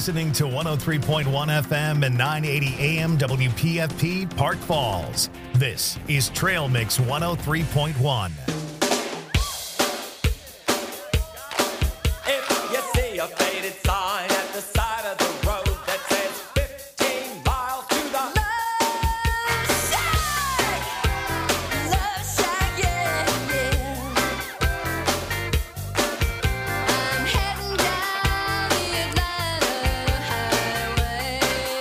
listening to 103.1 FM and 980 AM WPFP Park Falls. This is Trail Mix 103.1. If you see a faded sign at the side of the road that says 15 miles to the Love Shack, yeah, yeah. I'm heading down the Atlanta highway,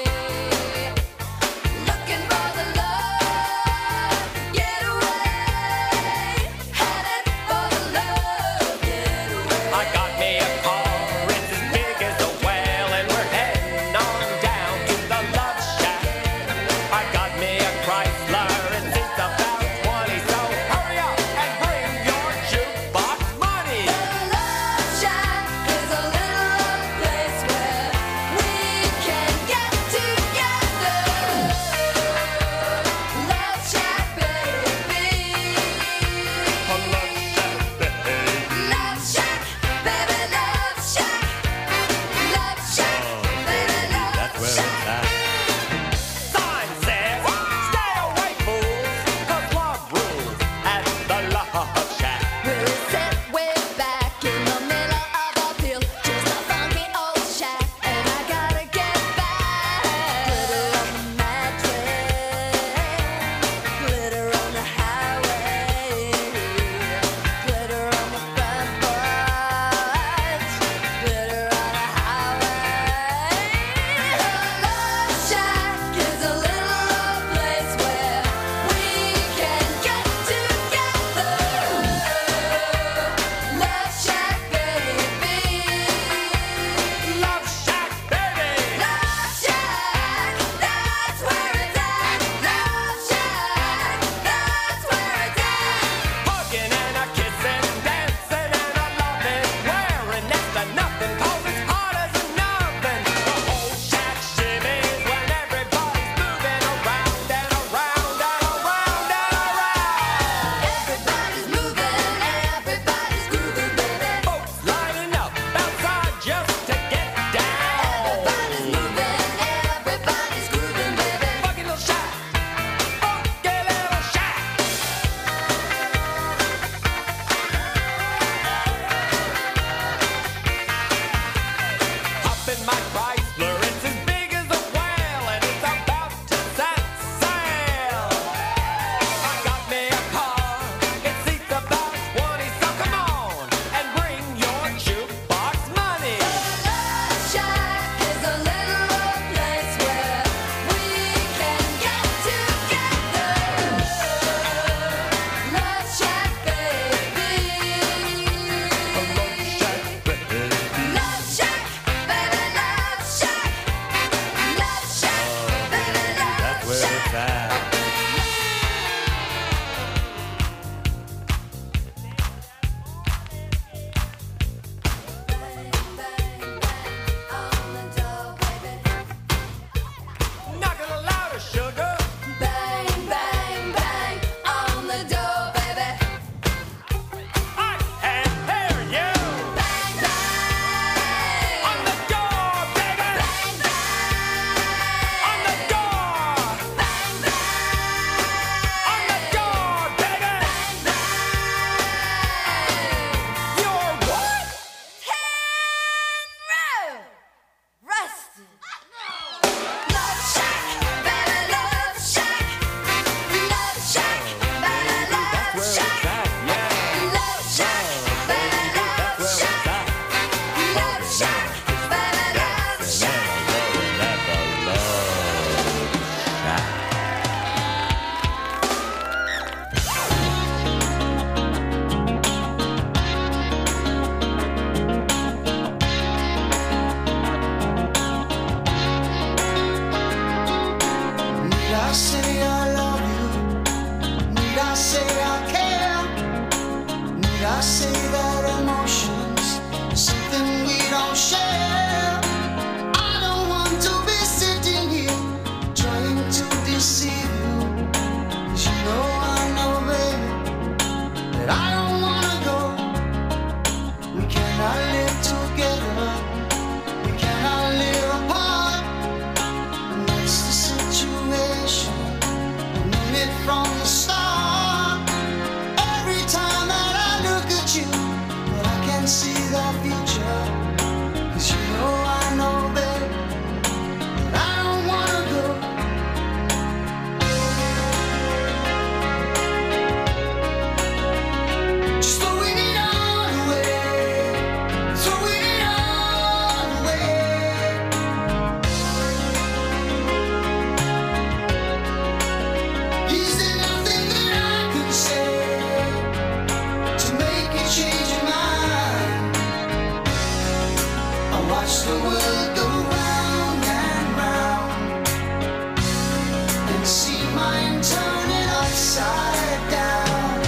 looking for the love getaway, headed for the love getaway. I got me a car, it's as big as a whale, and we're heading on down to the Love Shack. I got me a Chrysler, and it's about 20, so hurry up and bring your jukebox money. The Love Shack is a little place where we can get together. Love Shack, baby. Love Shack, baby, Love Shack. Love Shack, baby, Love Shack. Sign says, stay away, fools, 'cause love rules at the Love Shack. We're set way back in the middle of a field, just a funky old shack, and I gotta get back. Glitter on the mattress, glitter on the highway, glitter on the front porch, glitter on the highway. The Love Shack is a little place where we can get together. Love Shack, baby. Love Shack, baby. Love Shack, that's where it's at. Love Shack, that's where it's at. Hugging and a kissing, dancing and a loving, wearing next to nothing, 'cause it's hot as a oven. The whole shack shimmies when everybody's moving around and around and around and around. Everybody's moving, everybody's grooving, baby. Folks lining up outside just to get down. Everybody's moving, everybody's grooving, baby. Funky little shack, funky little shack. Hop in my Chrysler, it's as big as a whale, and it's about to set sail. I got me a car, it seats about 20, so come on and bring your jukebox money. Love Shack is a little place where we can get together. Love Shack, baby. Love Shack, baby, Love Shack. Love Shack, baby, Love Shack. Bang, bang, bang on the door, baby. Knock it louder, sugar. Bang, bang, bang on the door, baby. I can hear you. Bang, bang On the door, baby. bang, bang On the door. bang, bang On the door, baby. bang. You're what? Rusted. Love Shack, baby, Love Shack. Love Shack, baby, Love Shack. Love Shack, baby, Love Shack. Love Shack, baby, Love Shack. Need I say I love you? Need I say I care? Need I say that emotions are something we don't share? I don't want to be sitting here trying to deceive you. 'Cause you know, baby, that I don't wanna go. We cannot live together. We cannot live See mine turning upside down.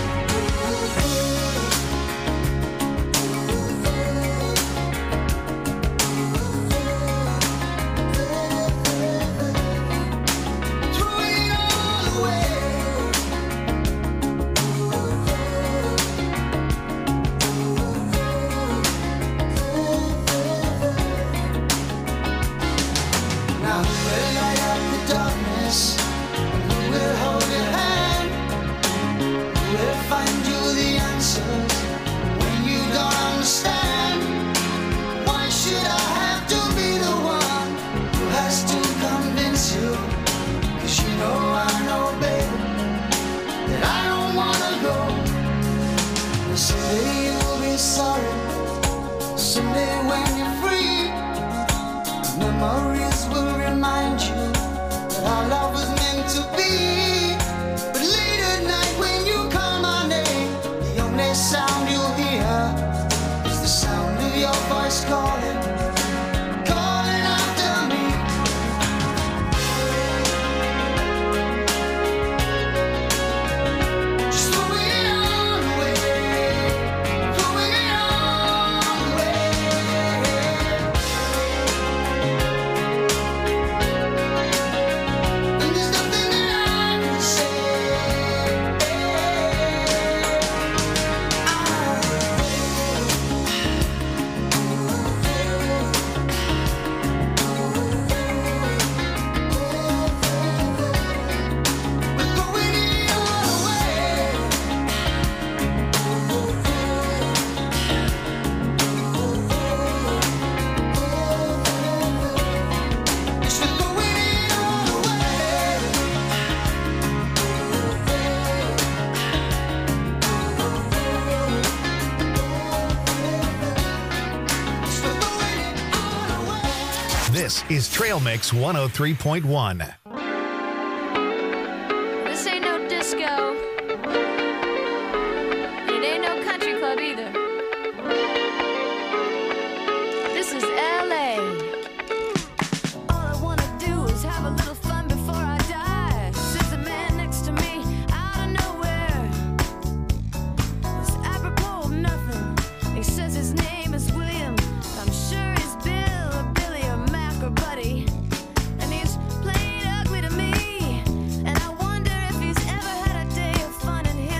Throwing it all away. Now who will light up the darkness? And who will hold your hand? Who will find you the answers when you don't understand? Why should I have to be the one who has to convince you? 'Cause you know I know, baby, that I don't wanna go. And someday you'll be sorry. Someday when you're free, memories will remind you that our love was meant to be. But late at night when you call my name, the only sound you'll hear is the sound of your voice calling, calling after me. Just throwing it all away, throwing it all away. And there's nothing that I can say. We're throwing it all away. Yes, we're throwing it all away. Yes, we're throwing it all away. This is Trail Mix 103.1. This ain't no disco. It ain't no country club either. This is LA. All I wanna do is have a little fun before I die. Sits a man next to me out of nowhere. It's apropos of nothing. He says his name is William. I'm sure he's Bill or Billy or Mac or Buddy. And he's playing ugly to me. And I wonder if he's ever had a day of fun in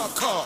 my car.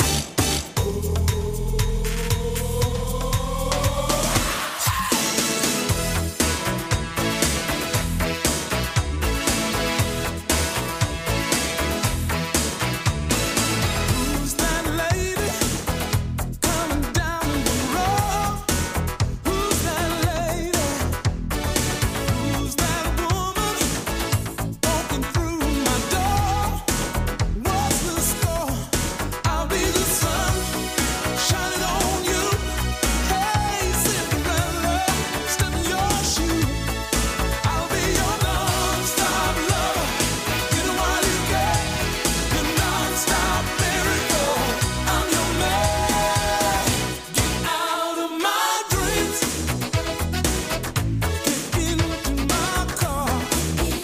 Who's that lady coming down the road? Who's that lady? Who's that woman walking through my door? What's the score? I'll be the sun shining on you. Hey, Cinderella, step in your shoe. I'll be your non-stop lover. You know what you get? Your non-stop miracle. I'm your man. Get out of my dreams. Get into my car. Get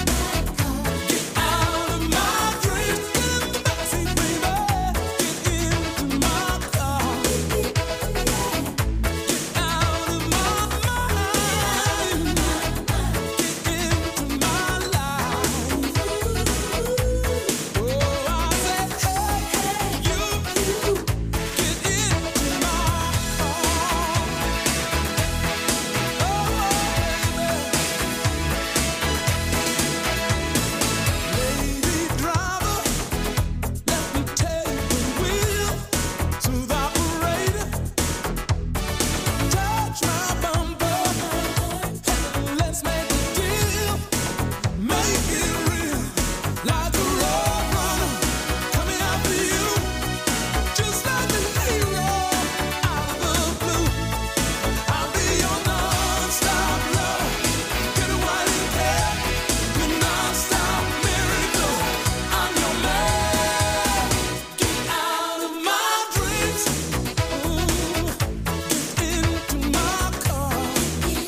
out of my dreams. Get in the backseat, baby. Get into my car. Get out of my mind. Get into my life. Oh, I said, hey, you get into my Lady driver, let me take the wheel to the operator. Touch my bumper, let's make a deal. Make it real, like a road runner coming after you, just like a hero out of the blue. I'll be your non-stop lover. Get away in there, your non-stop miracle. I'm your man. Get out of my dreams. Get into my car. Get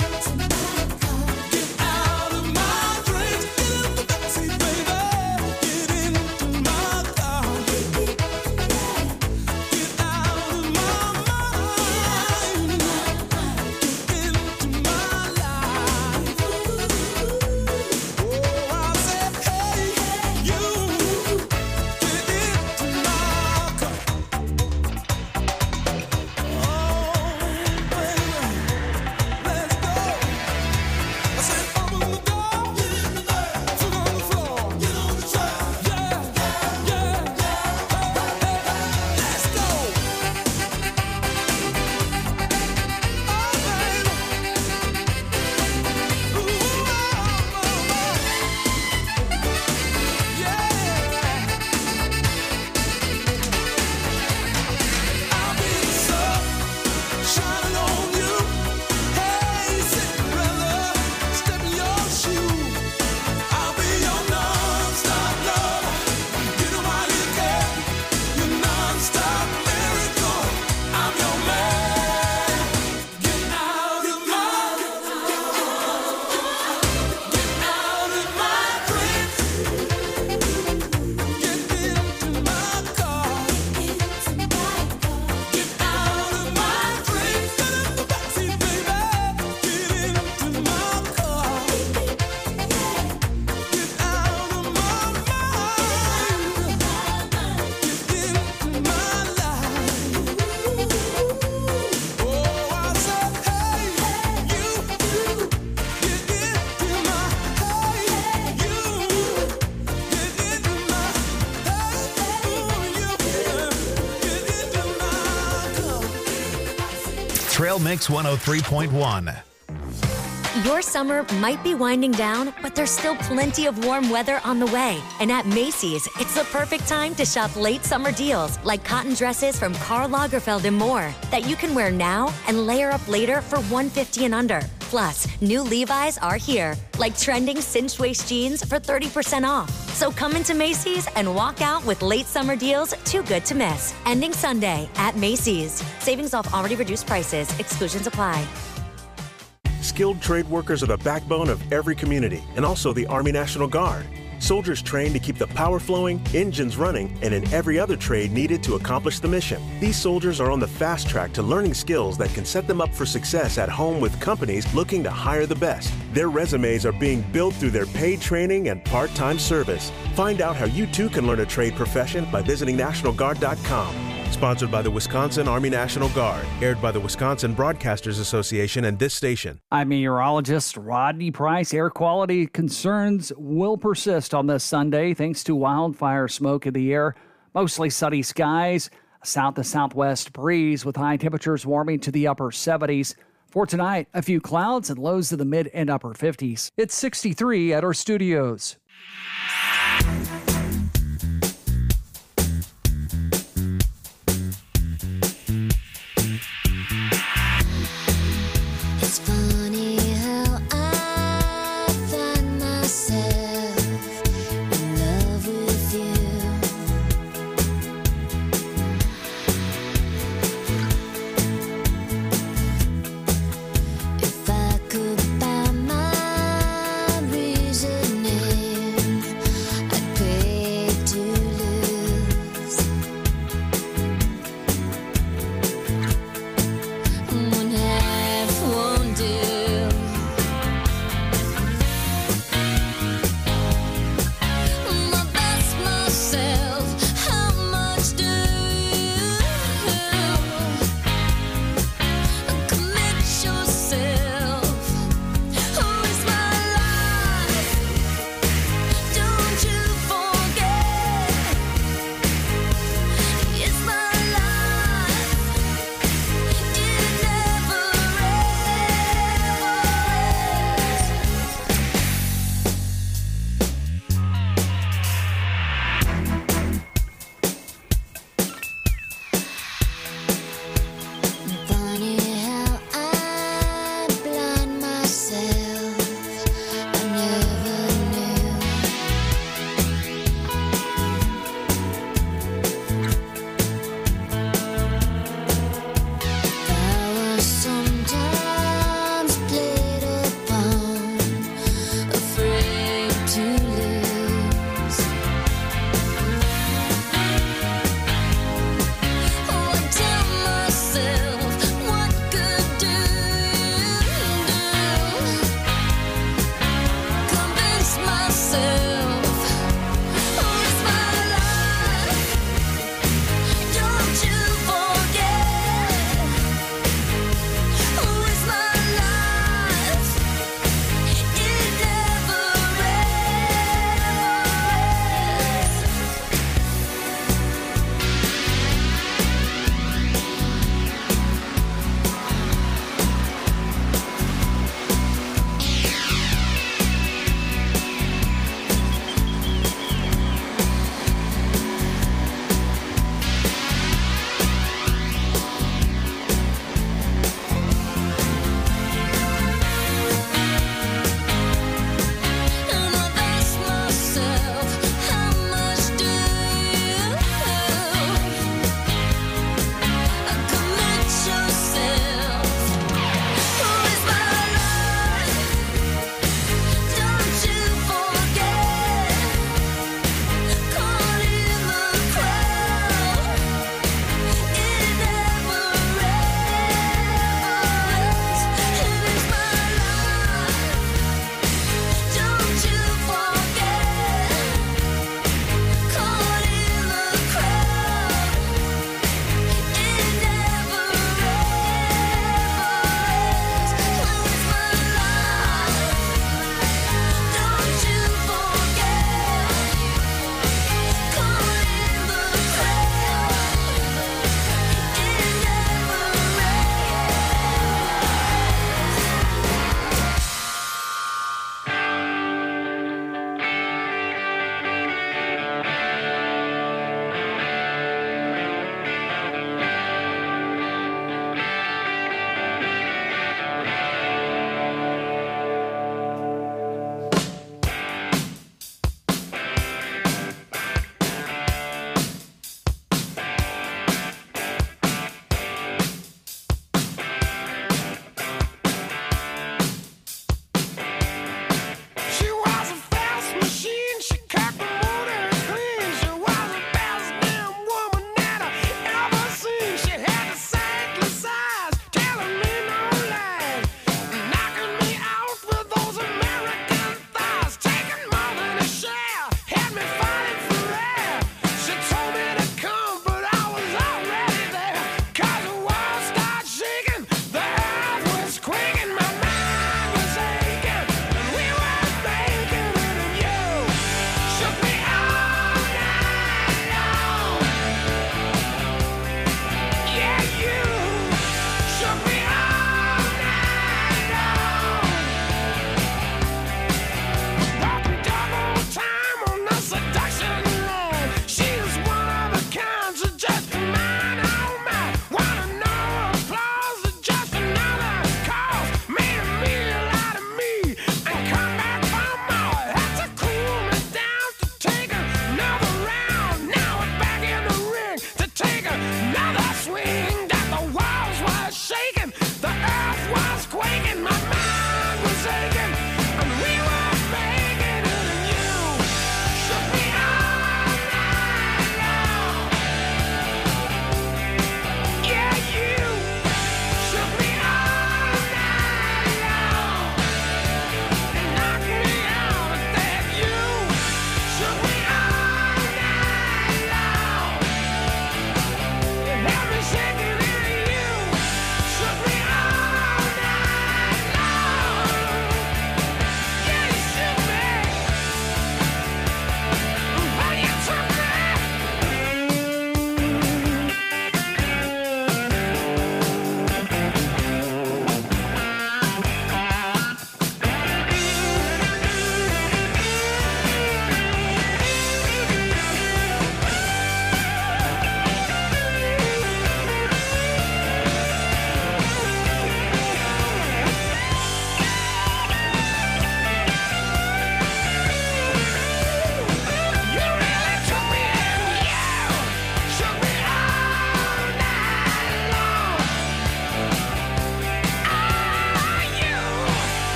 out of my dreams. Get in the backseat, baby. Get into my car. Get out of my mind. Get into my life. Oh, I said, hey, you get into my car. Oh, baby, let's go. I said, open the door, get in the bed, foot on the floor, get on the track, yeah, yeah, let's go. Oh, I'll be the sun shining on you. Hey, Cinderella, step in your shoe. I'll be your non-stop lover. You know why you care? Your non-stop miracle. I'm your man. Get out of my dreams. Get into my car. Get out of my dreams. Get in the backseat, baby. Get into my car. Get out of my mind. Get into my life. Oh, I said, hey, you get into my. Hey, you get into my. Hey, you get into my car. Trail Mix 103.1. Your summer might be winding down, but there's still plenty of warm weather on the way. And at Macy's, it's the perfect time to shop late summer deals like cotton dresses from Karl Lagerfeld and more that you can wear now and layer up later for $150 and under. Plus, new Levi's are here, like trending cinched waist jeans for 30% off. So come into Macy's and walk out with late summer deals too good to miss. Ending Sunday at Macy's. Savings off already reduced prices. Exclusions apply. Skilled trade workers are the backbone of every community and also the Army National Guard. Soldiers train to keep the power flowing, engines running, and in every other trade needed to accomplish the mission. These soldiers are on the fast track to learning skills that can set them up for success at home with companies looking to hire the best. Their resumes are being built through their paid training and part-time service. Find out how you too can learn a trade profession by visiting NationalGuard.com. Sponsored by the Wisconsin Army National Guard. Aired by the Wisconsin Broadcasters Association and this station. I'm meteorologist Rodney Price. Air quality concerns will persist on this Sunday thanks to wildfire smoke in the air. Mostly sunny skies, a south to southwest breeze with high temperatures warming to the upper 70s. For tonight, a few clouds and lows in the mid and upper 50s. It's 63 at our studios. It's funny how I find myself in love with you. If I could buy my reasoning, I'd pay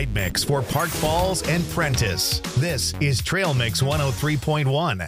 night mix for Park Falls and Prentice. This is Trail Mix 103.1.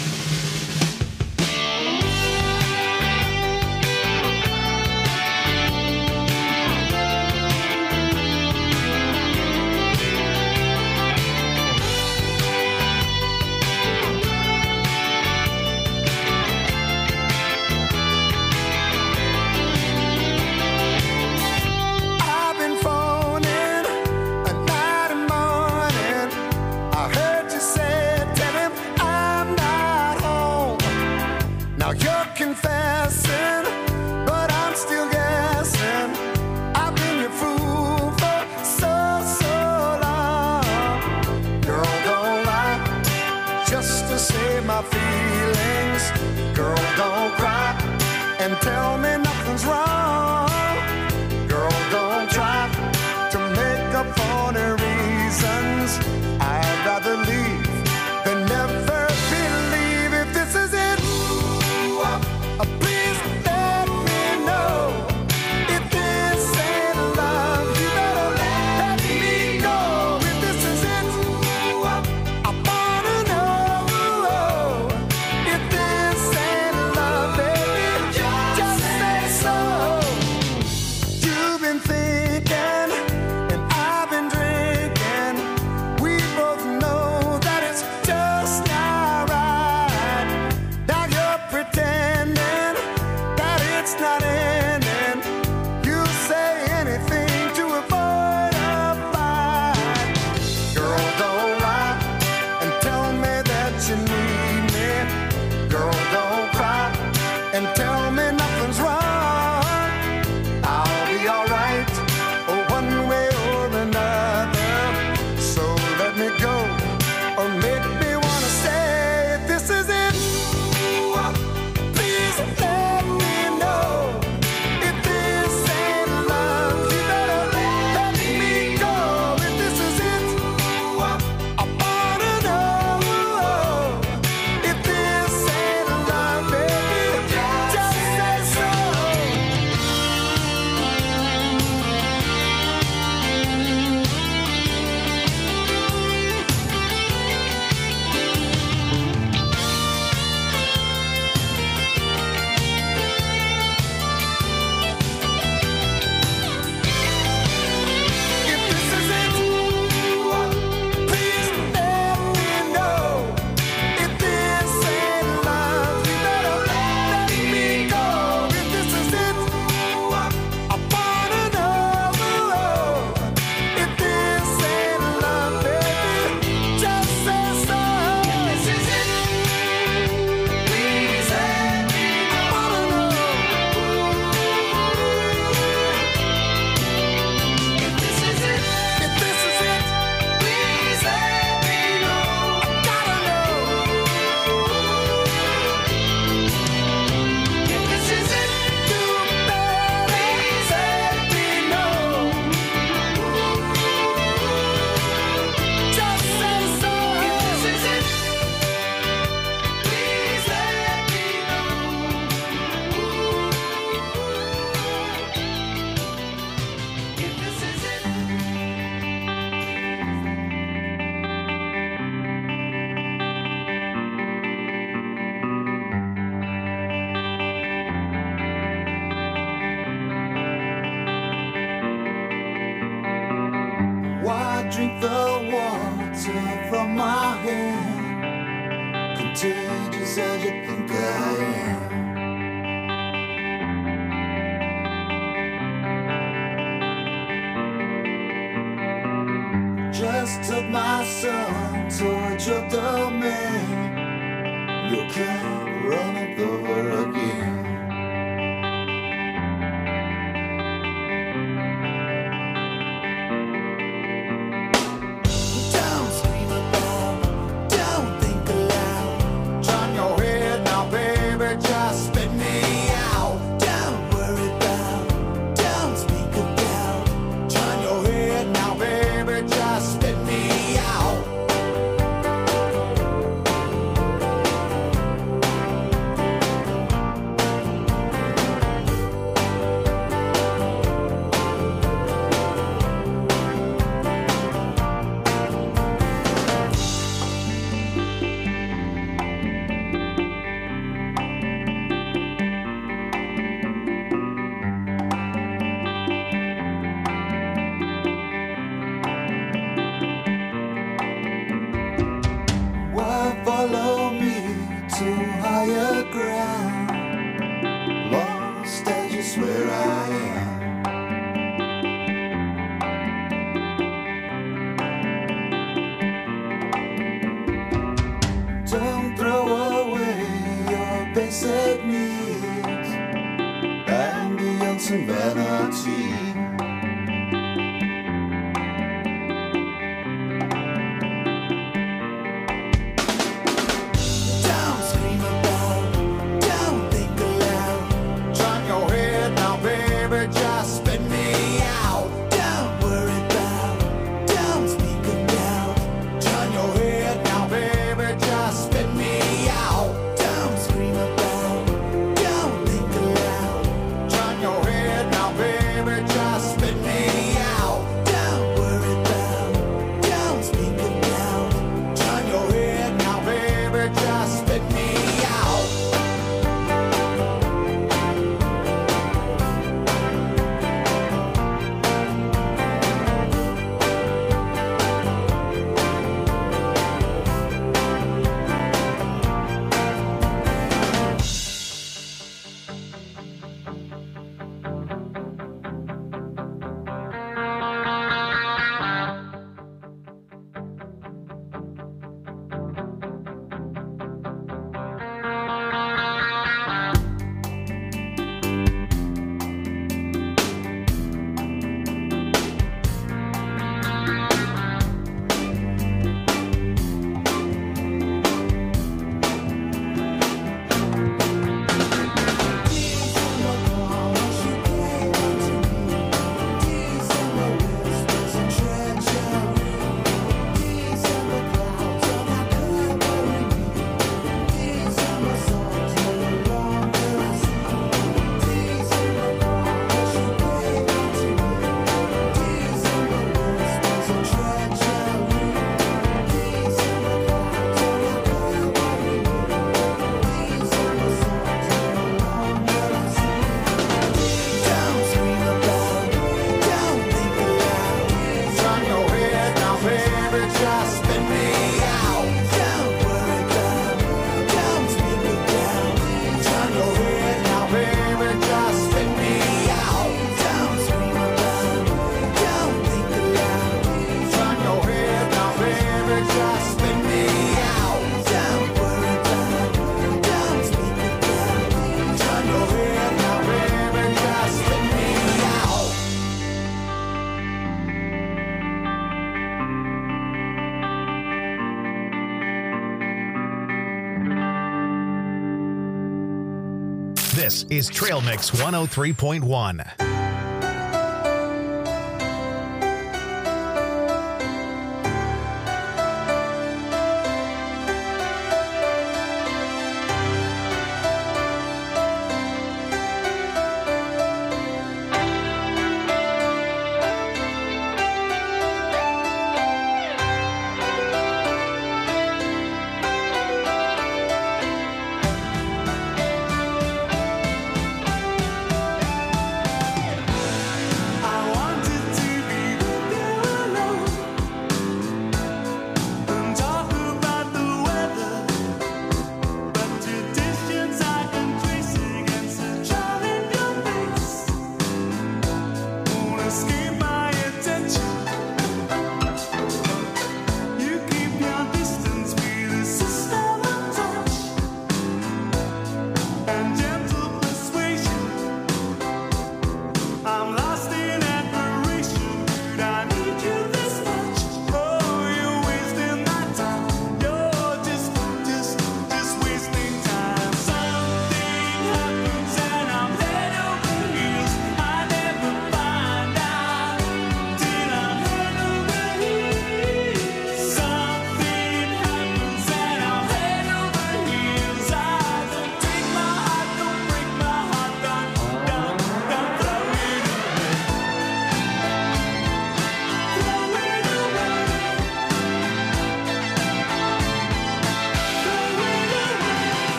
I've been phoning at night and morning. I heard you say, tell him I'm not home. Now you're confessing, but I'm still guessing. I've been your fool for so long. Girl, don't lie just to save my feelings. Girl, don't cry and tell me nothing's wrong. Girl, don't try to make up phony reasons. I'd rather leave than never believe. If this is it, please let me know. If this ain't love, you better let me go. If this is it, I wanna know. If this ain't love, baby, just say so. You've been thinking, and I've been drinking. We both know that it's just not right. Now you're pretending that it's not ending. You say anything to avoid a fight. Girl, don't lie and tell me that you need me. Girl, don't cry and tell me nothing's wrong. I'll be alright, one way or another. So let me go, or make me wanna stay. If this is it, please let me know. If this ain't love, you better let me go. If this is it, I wanna know. If this ain't love, baby, just say so. If this is it, please let me know. If this ain't love, you better let me go. If this is it, I wanna know. If this ain't love, baby, just say so. If this is it, please let me know. I wanna know. If this is it, please let me know. I gotta know. If this is it, you better please let me know. Just say so. If this is it, please let me know. If this is it. Why drink the water from my hand? Contagious as you think I am. Just took my son towards your domain. You can't run it over again. Don't scream aloud, don't think aloud. Turn your head now, baby, just spit me out. Don't worry about, don't speak about. Turn your head now, baby, just spit me out. where I am. Don't throw away your basic needs, ambience and vanity. Don't scream about, don't think aloud. Turn your head now, baby, just spit me out. Don't worry about, don't speak about. Turn your head now, baby, just spit me out. Don't scream about, don't think aloud. Turn your head now, baby, just spit me out. Don't worry about, don't speak about. Turn your head now, baby, just spit me out. Don't scream about, don't think aloud. Turn your head now, baby, just spit me out. Don't worry about, don't speak about. Turn your head now, baby, just spit me out. Don't scream about, don't think aloud. Turn your head now, baby, just spit me out. Don't worry about, don't speak about. Turn your head now, baby, just spit me out. This is Trail Mix 103.1.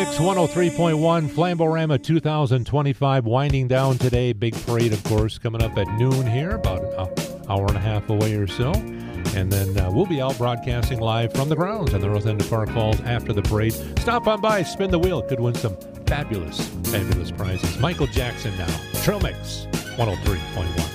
Mix 103.1, Flamborama 2025 winding down today. Big parade, of course, coming up at noon here, about an hour and a half away or so. And then we'll be out broadcasting live from the grounds on the north end of Park Falls after the parade. Stop on by, spin the wheel. Could win some fabulous, fabulous prizes. Michael Jackson now. Trail Mix 103.1.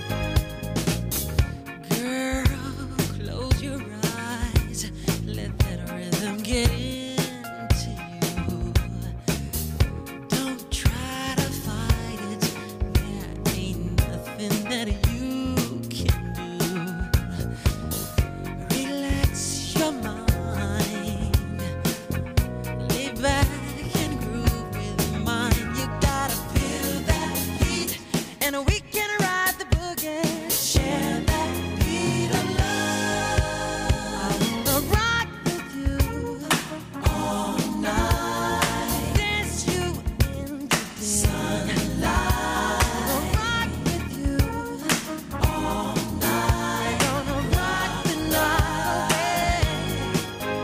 Close your eyes, let that rhythm get into you. Don't try to fight it, there ain't nothing that you can do. Relax your mind, lay back and groove with mine. You gotta feel that heat, and we can ride the boogie. Share that beat of love. I wanna rock with you all night. Dance you into the sunlight. I wanna rock with you all night. Gonna rock the night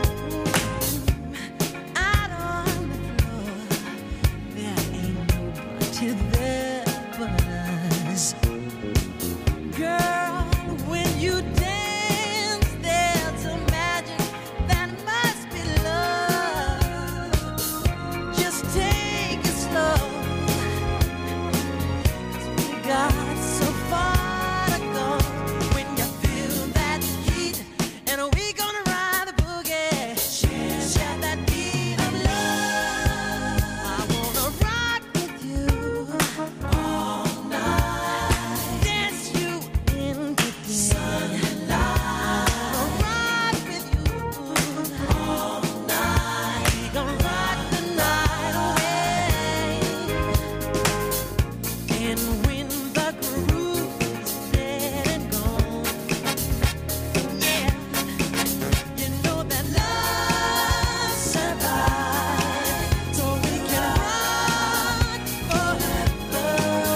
away. Out on the floor, there ain't nobody there but us. Girl, when you dance, there's a magic that must be love. Just take it slow, 'cause we got so far to go. When you feel that heat, and we gonna ride the boogie. Share that beat of love. I wanna rock with you all night. Dance you into the sunlight. Rock with you all night. Gonna rock the night away. And when the groove is dead and gone, yeah, you know that love survives, so we can rock forever.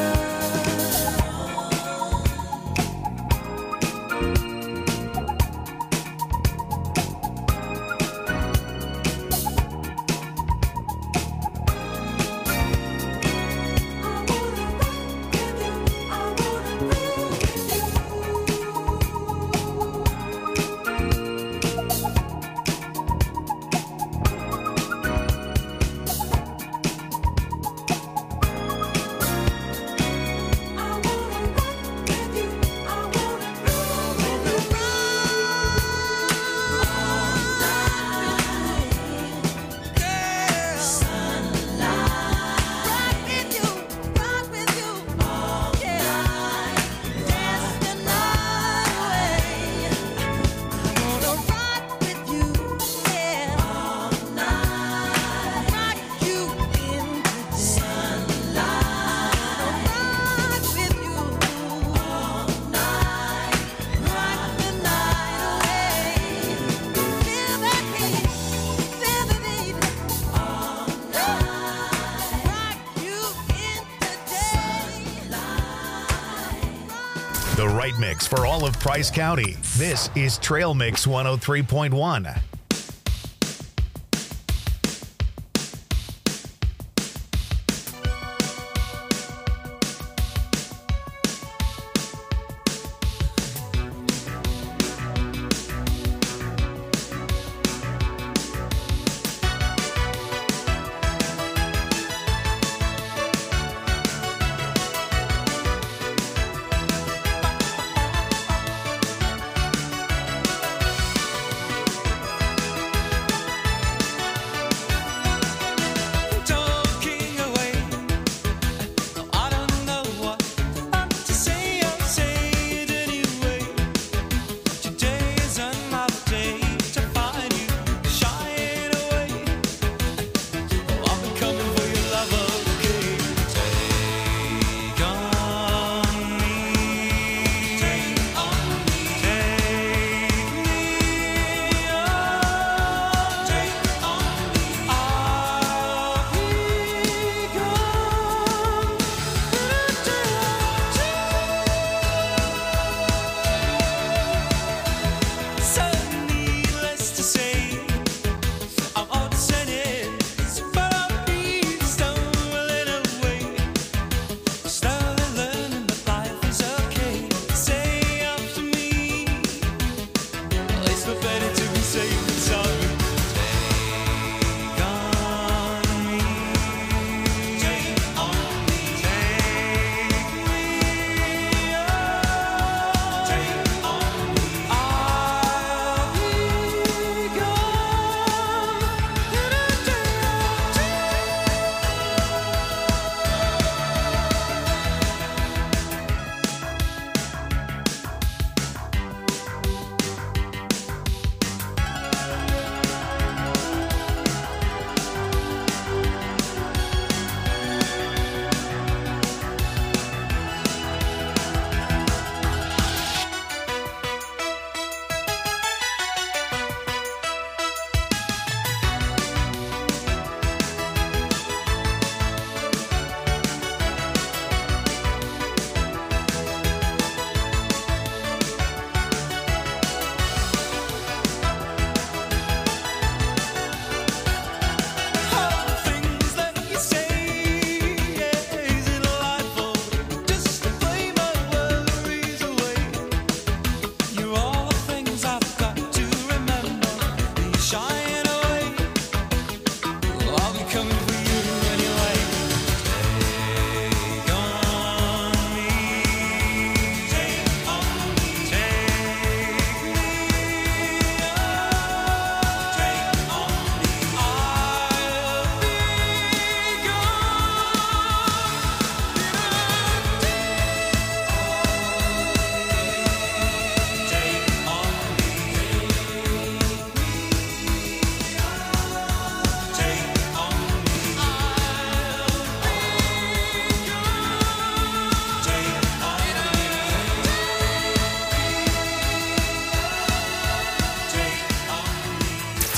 The right mix for all of Price County. This is Trail Mix 103.1.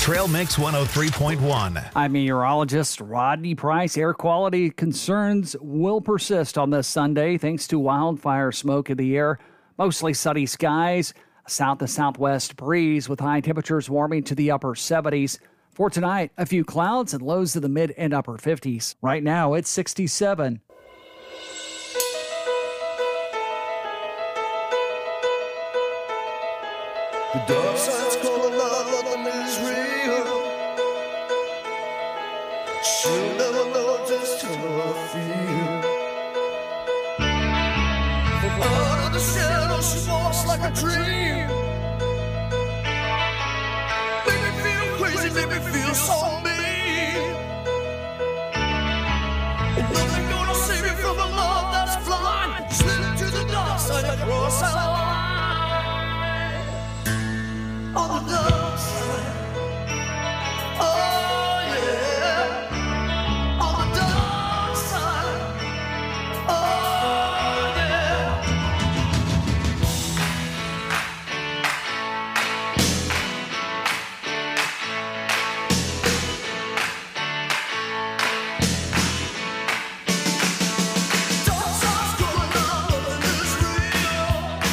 Trail Mix 103.1. I'm meteorologist Rodney Price. Air quality concerns will persist on this Sunday thanks to wildfire smoke in the air. Mostly sunny skies, a south to southwest breeze with high temperatures warming to the upper 70s. For tonight, a few clouds and lows to the mid and upper 50s. Right now, it's 67. The dark side's calling out, nothing is real. She'll never know just how I feel. From out of the shadow, she walks like a dream. Make me feel crazy, make me feel so mean. And nothing gonna save me from a love that's blind. Slip to the dark side and cross that line. On the dark side, oh yeah. On the dark side, oh yeah. Dark side's going on, nothing is real.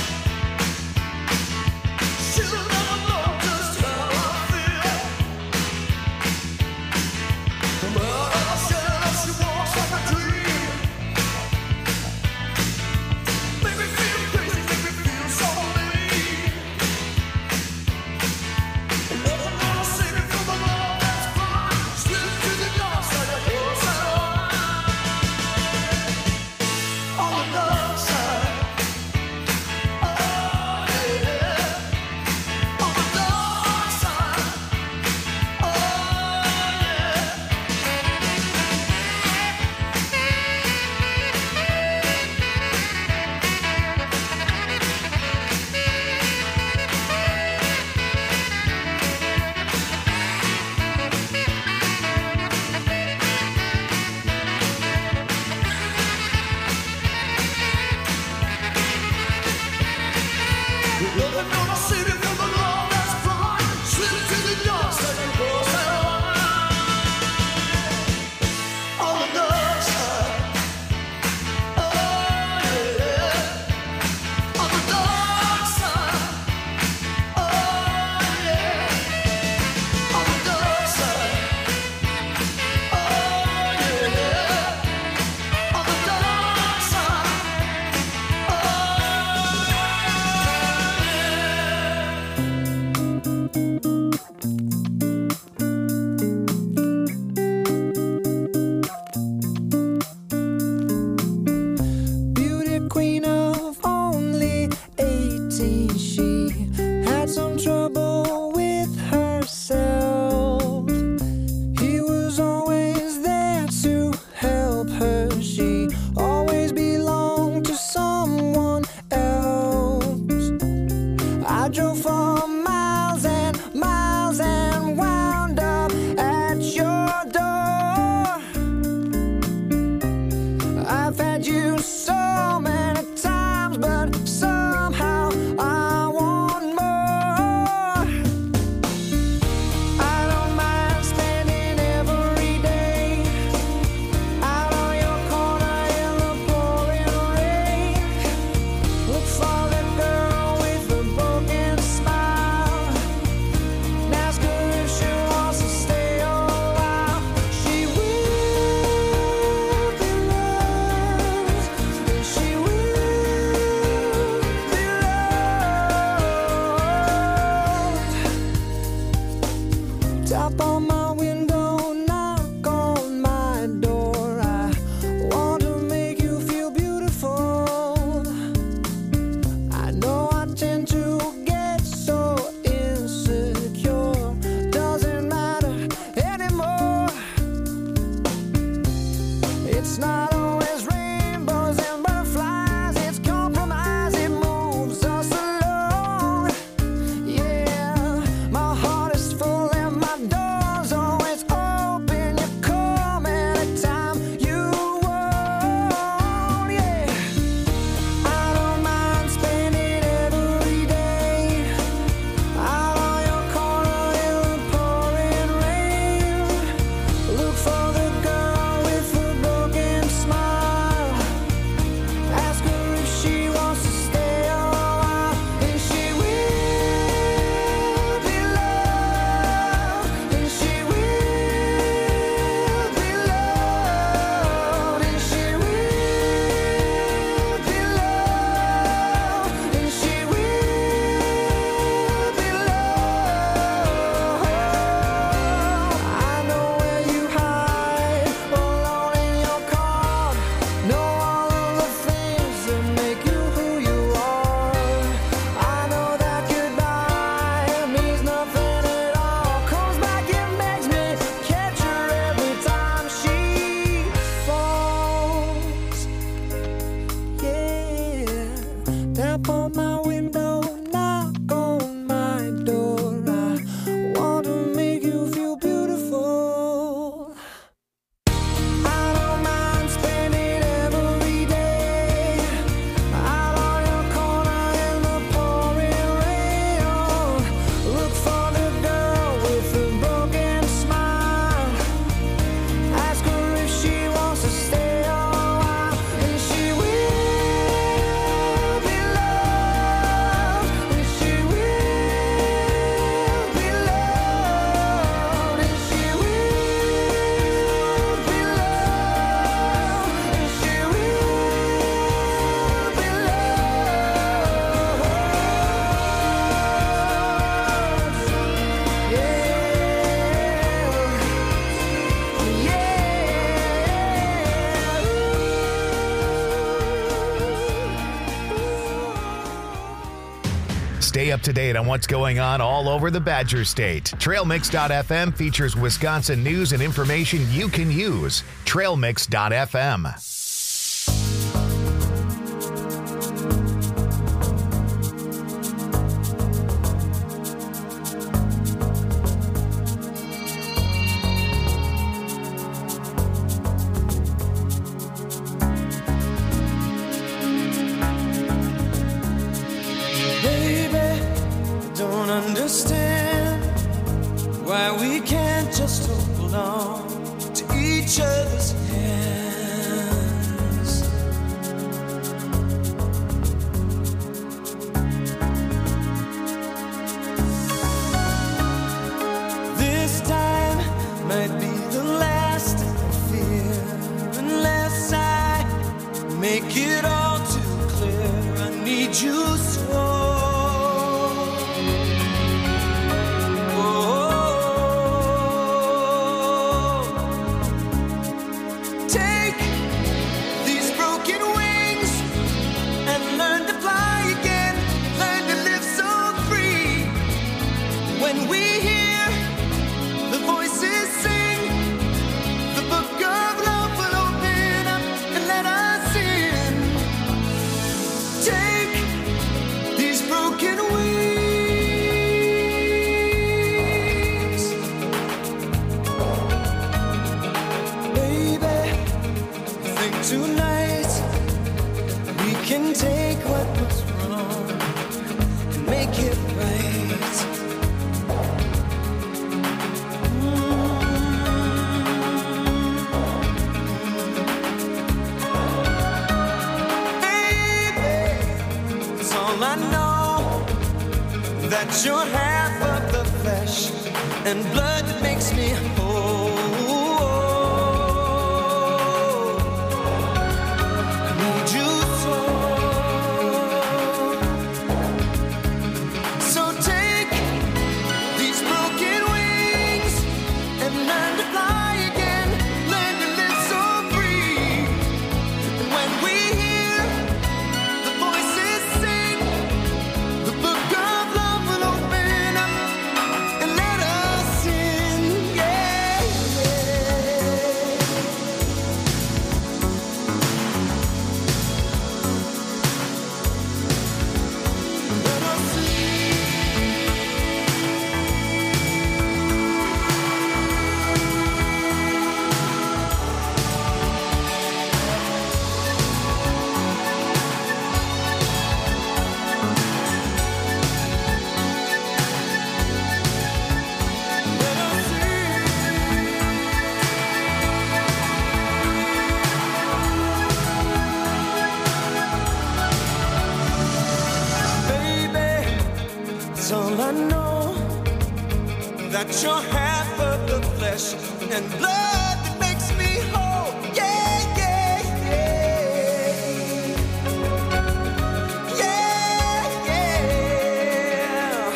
She'll never know just how I feel. From out of the shadow, she walks like a dream. Make me feel crazy, make me feel so mean. And nothing gonna save me from the love that's blind. Slip to the dark side and cross that line. On the dark side, oh yeah. On the dark side, oh nothing gonna save you from the love that's blind. Slip to the dark side and cross that line. On the dark side, oh yeah. On the dark side, oh yeah. On the dark side, oh yeah. On the dark side, oh Beauty queen of only 18, she had some trouble with herself. He was always there to help her. She always belonged to someone else. I drove for miles and wound up at your door. I've had you so many times. tap on my window, knock on my door. I want to make you feel beautiful. I don't mind spending every day out on your corner in the pouring rain. Look for the girl with the broken smile. Ask her if she wants to stay a while, and she will be loved. And she will be loved. And she will be loved. And she will be Stay up to date on what's going on all over the Badger State. TrailMix.fm features Wisconsin news and information you can use. TrailMix.fm. Baby, don't understand why we can't just hold on to each other's hands. This time might be the last I fear, unless I make it all too clear. I need you so. Take these broken wings and learn to fly again. Learn to live so free. When we hear the voices sing, the book of love will open up and let us in. Take these broken wings. Baby, I think tonight we can take what was wrong and make it right. Baby, it's all I know, that you're half of the flesh and blood that makes me whole. I need you so. So take these broken wings and learn to fly again. Learn to live so free. And when we hear the voices sing, the book of love will open up and let us in. Yeah, let us in. Let us in. Baby, it's all I know, that you're half of the flesh and blood that makes me whole. Yeah, yeah, yeah. Yeah, yeah.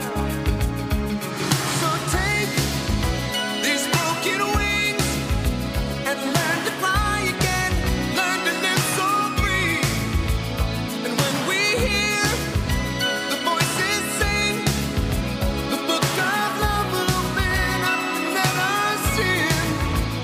So take these broken wings and learn to fly again. Learn to live so free. And when we hear the voices sing, the book of love will open up and let us in.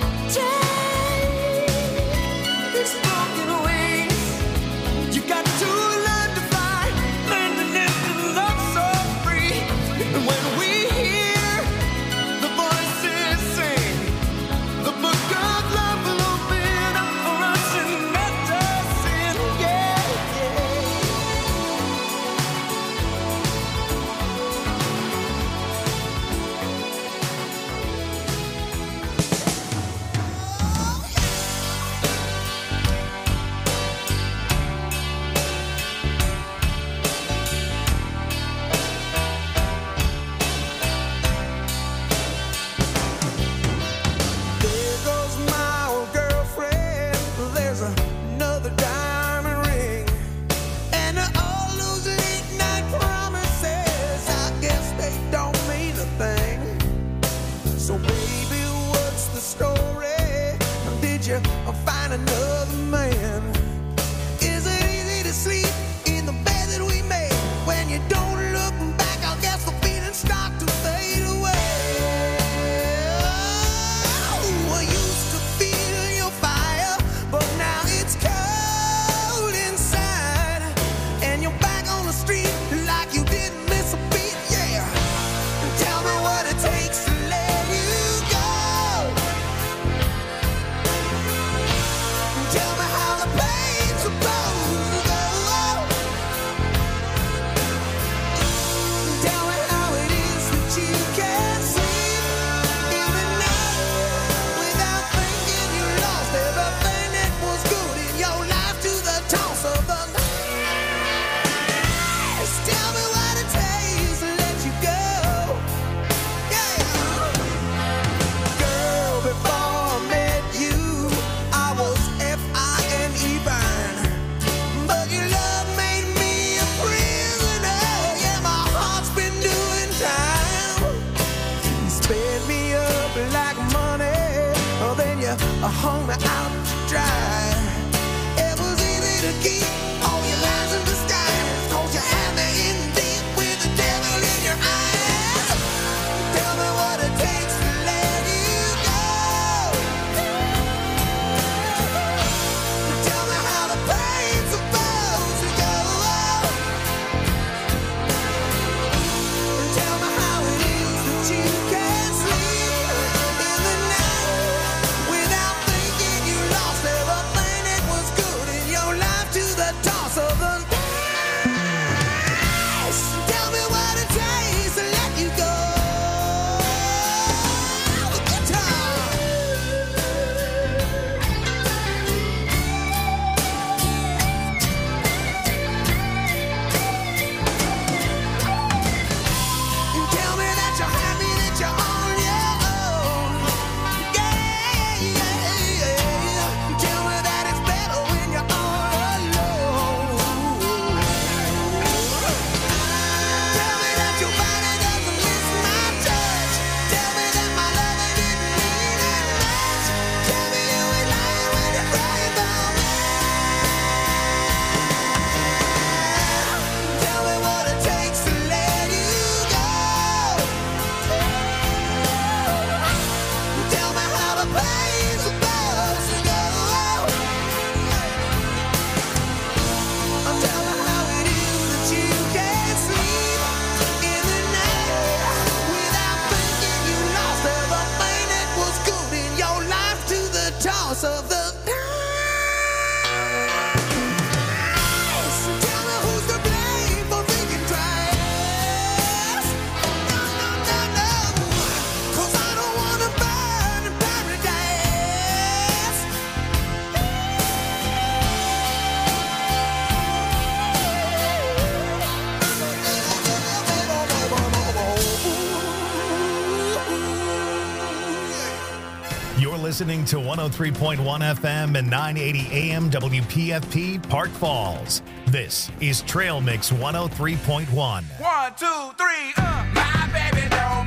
listening to 103.1 FM and 980 AM WPFP Park Falls. This is Trail Mix 103.1. 1, 2, 3, my baby don't